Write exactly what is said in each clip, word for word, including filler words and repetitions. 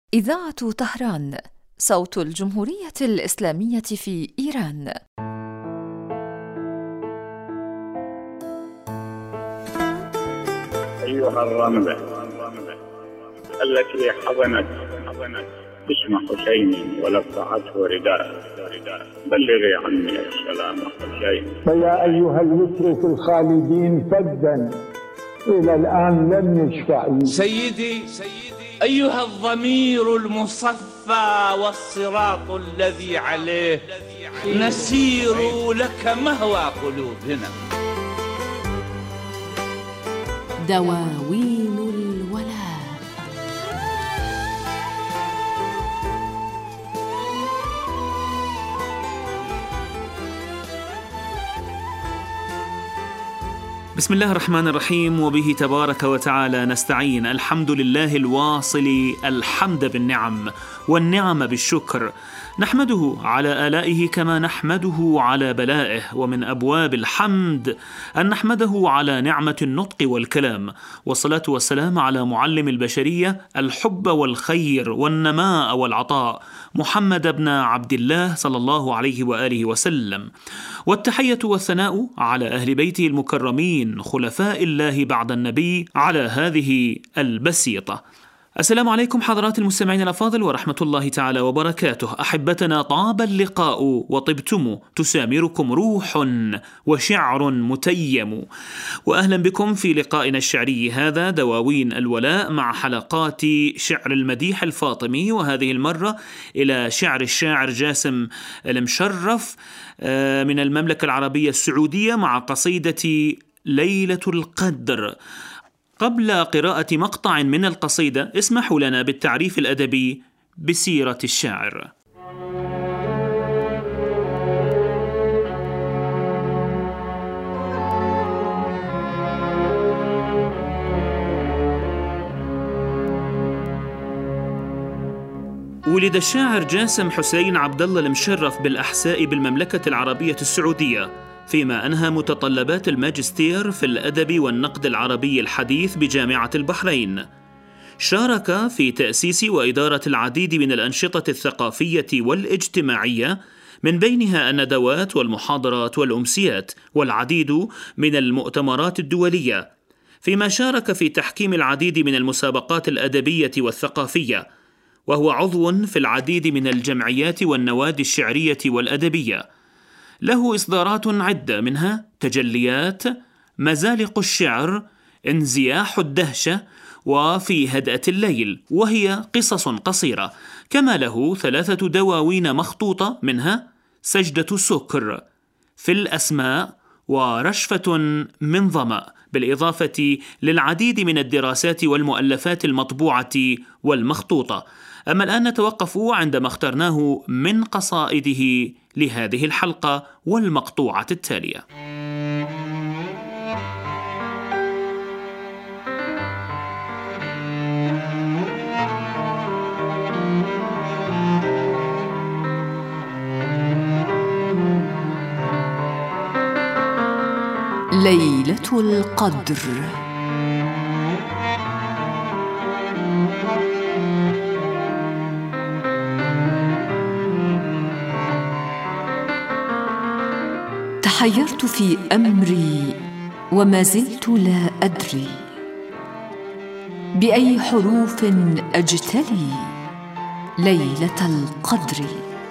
إذاعة طهران، صوت الجمهورية الإسلامية في إيران. أيها الرملة التي حضنت اسم حسين ولفعته رداء، بلغي عني السلام حسين. فيا أيها الوتر في الخالدين فدا إلى الآن لم يشفع. سيدي أيها الضمير المصفى والصراط الذي عليه نسير لك مهوى قلوبنا. دواوين الولاء. بسم الله الرحمن الرحيم، وبه تبارك وتعالى نستعين. الحمد لله الواصل الحمد بالنعم والنعم بالشكر، نحمده على آلائه كما نحمده على بلائه. ومن أبواب الحمد أن نحمده على نعمة النطق والكلام، والصلاة والسلام على معلم البشرية الحب والخير والنماء والعطاء، محمد بن عبد الله صلى الله عليه وآله وسلم. والتحية والثناء على أهل بيته المكرمين خلفاء الله بعد النبي على هذه البسيطة. السلام عليكم حضرات المستمعين الأفاضل ورحمة الله تعالى وبركاته. أحبتنا، طاب اللقاء وطبتم، تسامركم روح وشعر متيم. وأهلا بكم في لقائنا الشعري هذا، دواوين الولاء، مع حلقات شعر المديح الفاطمي، وهذه المرة إلى شعر الشاعر جاسم المشرف من المملكة العربية السعودية مع قصيدة ليلة القدر. قبل قراءة مقطع من القصيدة اسمحوا لنا بالتعريف الأدبي بسيرة الشاعر. ولد الشاعر جاسم حسين عبد الله المشرف بالأحساء بالمملكة العربية السعودية، فيما أنهى متطلبات الماجستير في الأدب والنقد العربي الحديث بجامعة البحرين. شارك في تأسيس وإدارة العديد من الأنشطة الثقافية والاجتماعية، من بينها الندوات والمحاضرات والأمسيات والعديد من المؤتمرات الدولية، فيما شارك في تحكيم العديد من المسابقات الأدبية والثقافية، وهو عضو في العديد من الجمعيات والنوادي الشعرية والأدبية. له إصدارات عدة، منها تجليات، مزالق الشعر، انزياح الدهشة، وفي هدأة الليل، وهي قصص قصيرة. كما له ثلاثة دواوين مخطوطة، منها سجدة سكر، في الأسماء، ورشفة من ظمأ، بالإضافة للعديد من الدراسات والمؤلفات المطبوعة والمخطوطة. أما الآن نتوقف عندما اخترناه من قصائده لهذه الحلقة والمقطوعة التالية. ليلة القدر. تحيرت في أمري وما زلت لا أدري بأي حروف أجتلي ليلة القدر،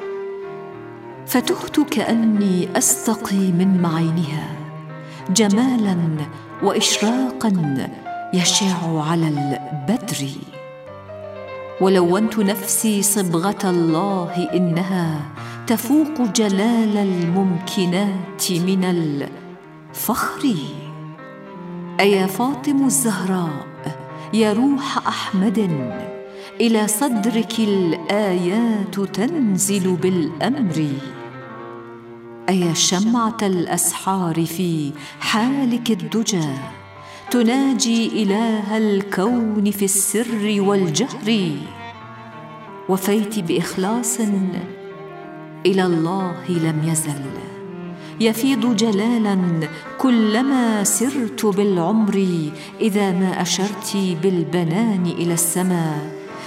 فتهت كأني أستقي من معينها جمالا وإشراقا يشع على البدر. ولونت نفسي صبغة الله إنها تفوق جلال الممكنات من الفخر. أيا فاطم الزهراء يا روح أحمد، إلى صدرك الآيات تنزل بالأمر. أيا شمعة الأسحار في حالك الدجى، تناجي إله الكون في السر والجهر. وفيت بإخلاص إلى الله لم يزل يفيض جلالا كلما سرت بالعمر. إذا ما أشرت بالبنان إلى السماء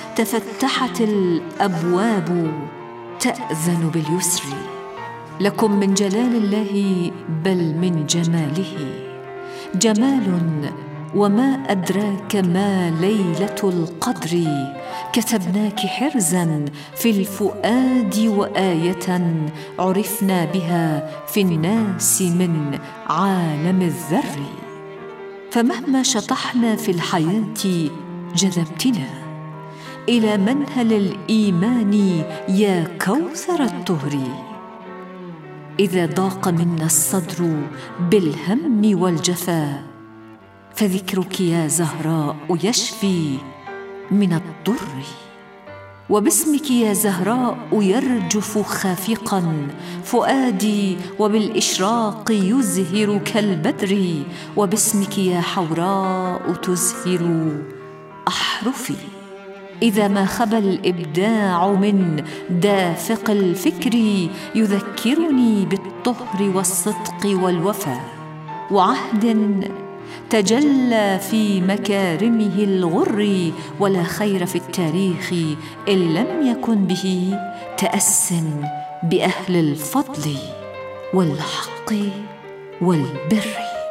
تفتحت الأبواب تأذن باليسر. لكم من جلال الله بل من جماله جمال، وما أدراك ما ليلة القدر. كتبناك حرزا في الفؤاد وآية عرفنا بها في الناس من عالم الذر. فمهما شطحنا في الحياة جذبتنا إلى منهل الإيمان يا كوثر الطهر. إذا ضاق منا الصدر بالهم والجفا فذكرك يا زهراء يشفي من الضر. وباسمك يا زهراء يرجف خافقا فؤادي، وبالإشراق يزهر كالبدر. وباسمك يا حوراء تزهر أحرفي. إذا ما خبى الإبداع من دافق الفكر يذكرني بالطهر والصدق والوفا، وعهد تجلى في مكارمه الغر. ولا خير في التاريخ إن لم يكن به تأس بأهل الفضل والحق والبر.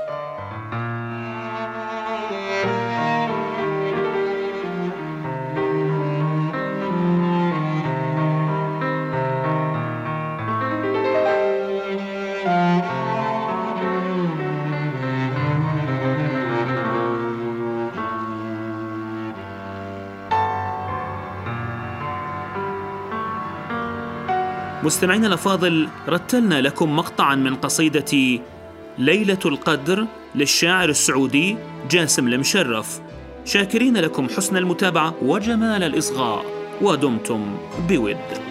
مستمعينا الأفاضل، رتلنا لكم مقطعا من قصيدة ليلة القدر للشاعر السعودي جاسم المشرف، شاكرين لكم حسن المتابعة وجمال الإصغاء، ودمتم بود.